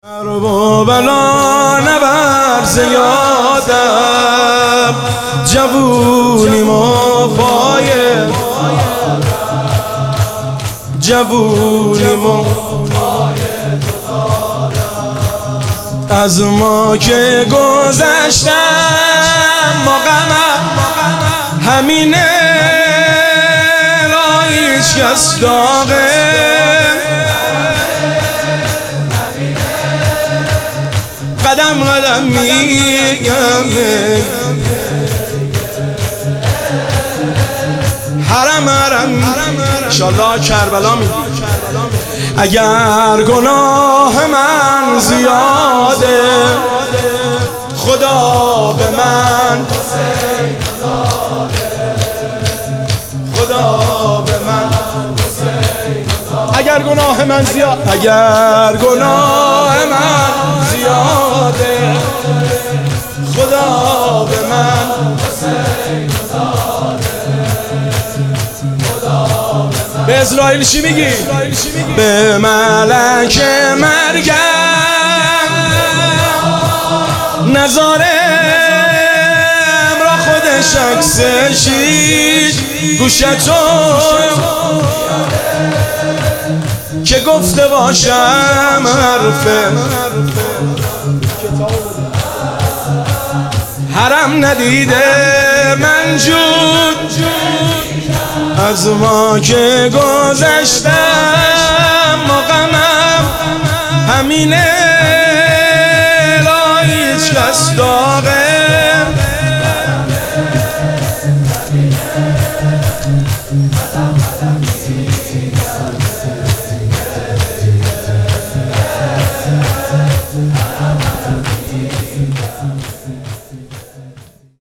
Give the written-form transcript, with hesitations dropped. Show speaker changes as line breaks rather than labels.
و بلا نبر زیادم جوونیم و پایه جوونیم و از ما که گذشتم ما غمم همینه را هیچ کس داغه قدم قدم میگم حرم حرم انشالله کربلا میگی اگر گناه من زیاده خدا به من خدا به من اگر گناه من زیاد اگر گناه من زیاده خدا به من به اسرائیل چی میگی؟ به ملک مرگم نظارم را خودش عکسشید گوشتو که گفته باشم حرفه حرم ندیده من جود از ما که گذشتم ما غمم همینه لا هیچ کس داغه